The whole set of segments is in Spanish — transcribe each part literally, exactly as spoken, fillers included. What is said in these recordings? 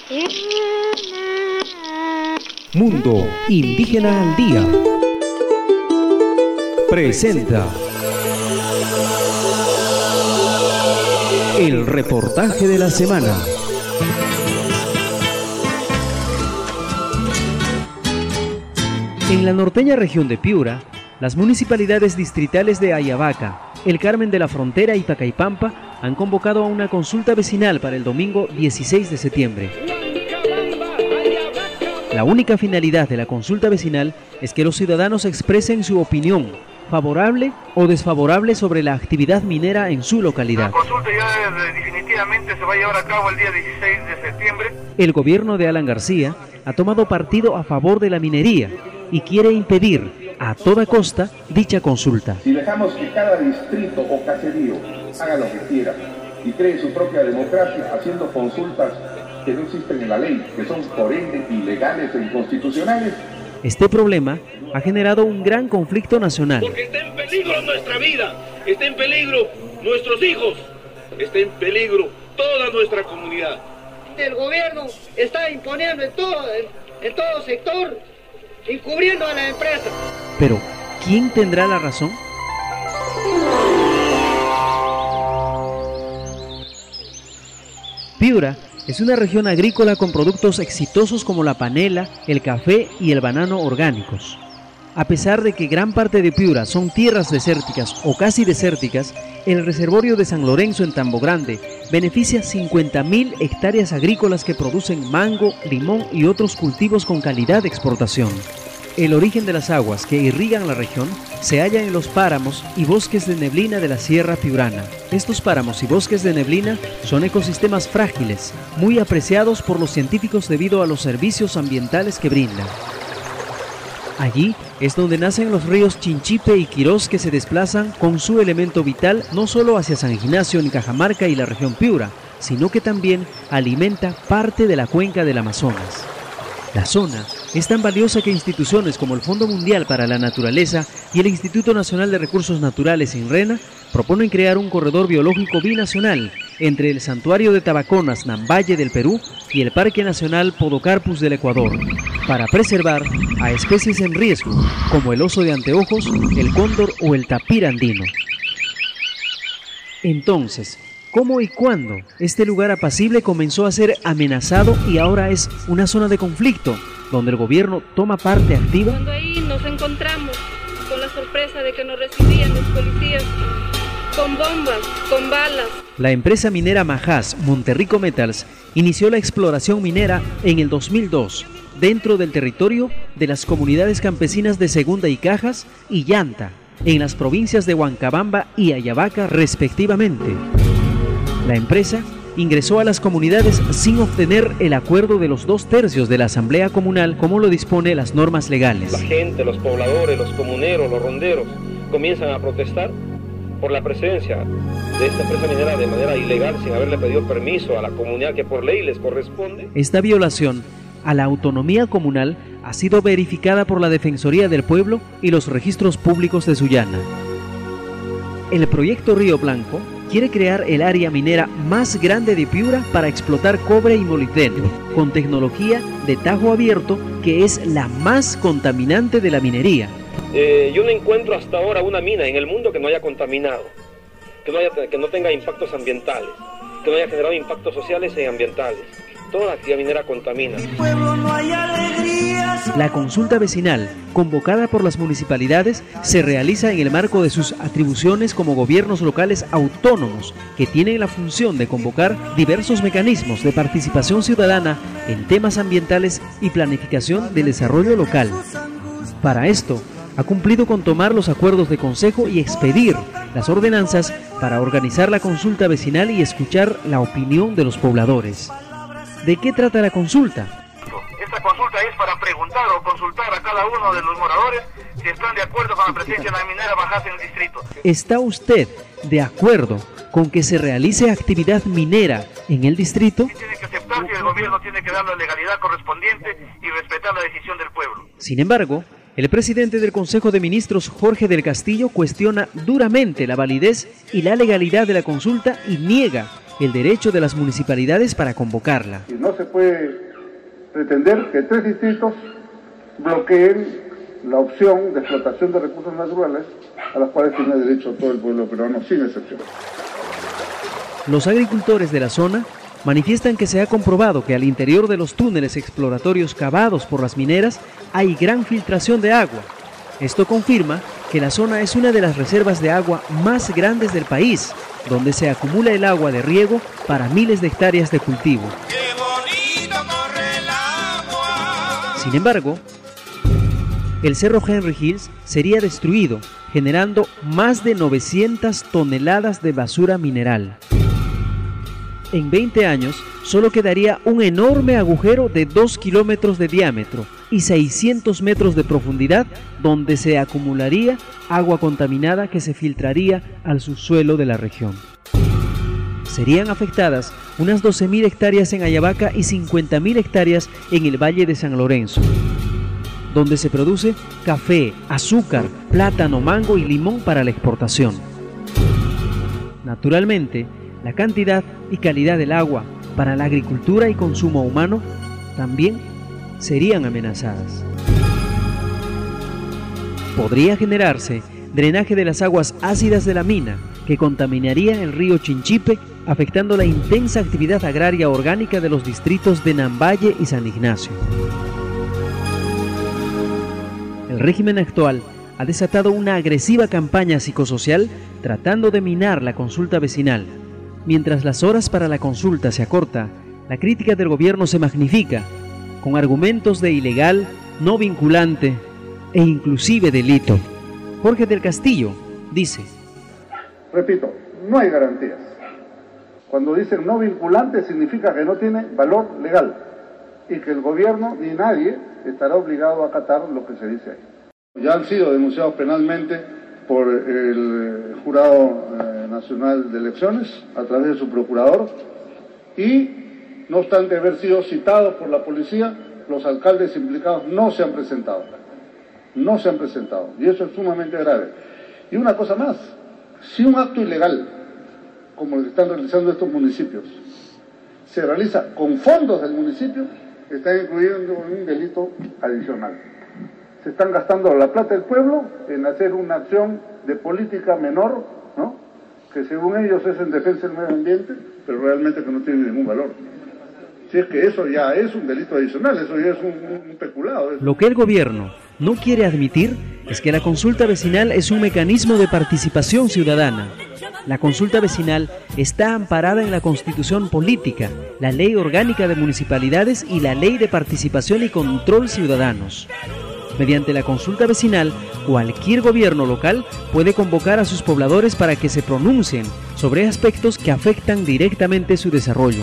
Mundo Indígena al Día presenta el reportaje de la semana. En la norteña región de Piura, las municipalidades distritales de Ayabaca, El Carmen de la Frontera y Pacaipampa han convocado a una consulta vecinal para el domingo dieciséis de septiembre. La única finalidad de la consulta vecinal es que los ciudadanos expresen su opinión, favorable o desfavorable sobre la actividad minera en su localidad. La consulta ya definitivamente se va a llevar a cabo el día dieciséis de septiembre. El gobierno de Alan García ha tomado partido a favor de la minería y quiere impedir a toda costa dicha consulta. Si dejamos que cada distrito o caserío haga lo que quiera y cree su propia democracia haciendo consultas que no existen en la ley, que son por ende ilegales e inconstitucionales. Este problema ha generado un gran conflicto nacional. Porque está en peligro nuestra vida, está en peligro nuestros hijos, está en peligro toda nuestra comunidad. El gobierno está imponiendo en todo, en, en todo sector, encubriendo a la empresa. Pero, ¿quién tendrá la razón? Piura es una región agrícola con productos exitosos como la panela, el café y el banano orgánicos. A pesar de que gran parte de Piura son tierras desérticas o casi desérticas, el reservorio de San Lorenzo en Tambo Grande beneficia cincuenta mil hectáreas agrícolas que producen mango, limón y otros cultivos con calidad de exportación. El origen de las aguas que irrigan la región se halla en los páramos y bosques de neblina de la Sierra Piurana. Estos páramos y bosques de neblina son ecosistemas frágiles, muy apreciados por los científicos debido a los servicios ambientales que brindan. Allí es donde nacen los ríos Chinchipe y Quirós, que se desplazan con su elemento vital no solo hacia San Ignacio en Cajamarca y la región Piura, sino que también alimenta parte de la cuenca del Amazonas. La zona es tan valiosa que instituciones como el Fondo Mundial para la Naturaleza y el Instituto Nacional de Recursos Naturales INRENA proponen crear un corredor biológico binacional entre el Santuario de Tabaconas, Nambaye del Perú, y el Parque Nacional Podocarpus del Ecuador, para preservar a especies en riesgo como el oso de anteojos, el cóndor o el tapir andino. Entonces, ¿cómo y cuándo este lugar apacible comenzó a ser amenazado y ahora es una zona de conflicto, donde el gobierno toma parte activa? Cuando ahí nos encontramos con la sorpresa de que nos recibían los policías con bombas, con balas. La empresa minera Majás, Monterrico Metals, inició la exploración minera en el dos mil dos, dentro del territorio de las comunidades campesinas de Segunda y Cajas y Llanta, en las provincias de Huancabamba y Ayabaca respectivamente. La empresa ingresó a las comunidades sin obtener el acuerdo de los dos tercios de la asamblea comunal, como lo dispone las normas legales. La gente, los pobladores, los comuneros, los ronderos comienzan a protestar por la presencia de esta empresa minera de manera ilegal, sin haberle pedido permiso a la comunidad que por ley les corresponde. Esta violación a la autonomía comunal ha sido verificada por la Defensoría del Pueblo y los registros públicos de Sullana. El proyecto Río Blanco quiere crear el área minera más grande de Piura para explotar cobre y molibdeno, con tecnología de tajo abierto que es la más contaminante de la minería. Eh, yo no encuentro hasta ahora una mina en el mundo que no haya contaminado, que no, haya, que no tenga impactos ambientales, que no haya generado impactos sociales y ambientales. Toda actividad minera contamina. La consulta vecinal, convocada por las municipalidades, se realiza en el marco de sus atribuciones como gobiernos locales autónomos, que tienen la función de convocar diversos mecanismos de participación ciudadana en temas ambientales y planificación del desarrollo local. Para esto, ha cumplido con tomar los acuerdos de consejo y expedir las ordenanzas para organizar la consulta vecinal y escuchar la opinión de los pobladores. ¿De qué trata la consulta? Esta consulta es para preguntar o consultar a cada uno de los moradores si están de acuerdo con la presencia de la minera Majás en el distrito. ¿Está usted de acuerdo con que se realice actividad minera en el distrito? Tiene que aceptar que el gobierno tiene que dar la legalidad correspondiente y respetar la decisión del pueblo. Sin embargo, el presidente del Consejo de Ministros, Jorge del Castillo, cuestiona duramente la validez y la legalidad de la consulta y niega el derecho de las municipalidades para convocarla. Y no se puede pretender que tres distritos bloqueen la opción de explotación de recursos naturales a las cuales tiene derecho todo el pueblo peruano, sin excepción. Los agricultores de la zona manifiestan que se ha comprobado que al interior de los túneles exploratorios cavados por las mineras hay gran filtración de agua. Esto confirma que la zona es una de las reservas de agua más grandes del país, donde se acumula el agua de riego para miles de hectáreas de cultivo. Sin embargo, el Cerro Henry Hills sería destruido, generando más de novecientas toneladas de basura mineral. En veinte años, solo quedaría un enorme agujero de dos kilómetros de diámetro y seiscientos metros de profundidad, donde se acumularía agua contaminada que se filtraría al subsuelo de la región. Serían afectadas unas doce mil hectáreas en Ayabaca y cincuenta mil hectáreas en el Valle de San Lorenzo, donde se produce café, azúcar, plátano, mango y limón para la exportación. Naturalmente, la cantidad y calidad del agua para la agricultura y consumo humano también serían amenazadas. Podría generarse drenaje de las aguas ácidas de la mina, que contaminaría el río Chinchipe, afectando la intensa actividad agraria orgánica de los distritos de Nambaye y San Ignacio. El régimen actual ha desatado una agresiva campaña psicosocial tratando de minar la consulta vecinal. Mientras las horas para la consulta se acorta, la crítica del gobierno se magnifica, con argumentos de ilegal, no vinculante e inclusive delito. Jorge del Castillo dice: repito, no hay garantías. Cuando dicen no vinculante significa que no tiene valor legal y que el gobierno ni nadie estará obligado a acatar lo que se dice ahí. Ya han sido denunciados penalmente por el Jurado eh, Nacional de Elecciones a través de su procurador y, no obstante haber sido citados por la policía, los alcaldes implicados no se han presentado. No se han presentado. Y eso es sumamente grave. Y una cosa más, si un acto ilegal, como el que están realizando estos municipios, se realiza con fondos del municipio, están incluyendo un delito adicional. Se están gastando la plata del pueblo en hacer una acción de política menor, ¿no?, que según ellos es en defensa del medio ambiente, pero realmente que no tiene ningún valor. Si es que eso ya es un delito adicional, eso ya es un, un peculado. Lo que el gobierno no quiere admitir es que la consulta vecinal es un mecanismo de participación ciudadana. La consulta vecinal está amparada en la Constitución Política, la Ley Orgánica de Municipalidades y la Ley de Participación y Control Ciudadanos. Mediante la consulta vecinal, cualquier gobierno local puede convocar a sus pobladores para que se pronuncien sobre aspectos que afectan directamente su desarrollo.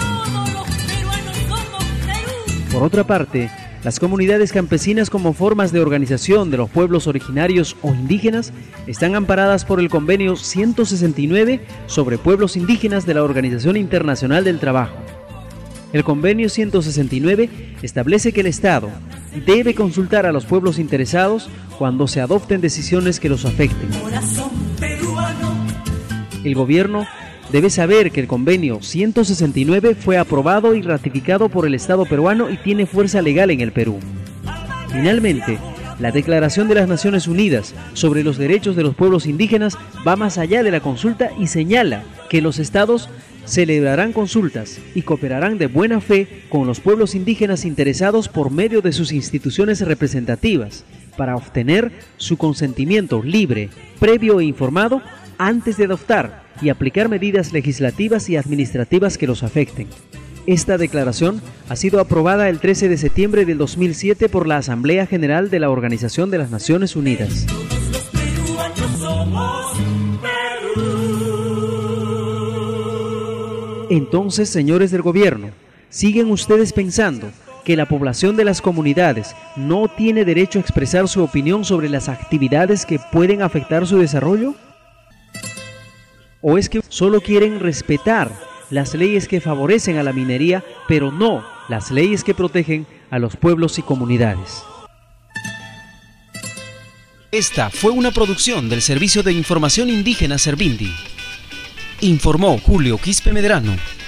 Por otra parte, las comunidades campesinas como formas de organización de los pueblos originarios o indígenas están amparadas por el Convenio ciento sesenta y nueve sobre pueblos indígenas de la Organización Internacional del Trabajo. El Convenio ciento sesenta y nueve establece que el Estado debe consultar a los pueblos interesados cuando se adopten decisiones que los afecten. El gobierno debe saber que el Convenio ciento sesenta y nueve fue aprobado y ratificado por el Estado peruano y tiene fuerza legal en el Perú. Finalmente, la Declaración de las Naciones Unidas sobre los Derechos de los Pueblos Indígenas va más allá de la consulta y señala que los estados celebrarán consultas y cooperarán de buena fe con los pueblos indígenas interesados por medio de sus instituciones representativas para obtener su consentimiento libre, previo e informado antes de adoptar y aplicar medidas legislativas y administrativas que los afecten. Esta declaración ha sido aprobada el trece de septiembre del dos mil siete por la Asamblea General de la Organización de las Naciones Unidas. Entonces, señores del gobierno, ¿siguen ustedes pensando que la población de las comunidades no tiene derecho a expresar su opinión sobre las actividades que pueden afectar su desarrollo? ¿O es que solo quieren respetar las leyes que favorecen a la minería, pero no las leyes que protegen a los pueblos y comunidades? Esta fue una producción del Servicio de Información Indígena Servindi. informó Julio Quispe Medrano.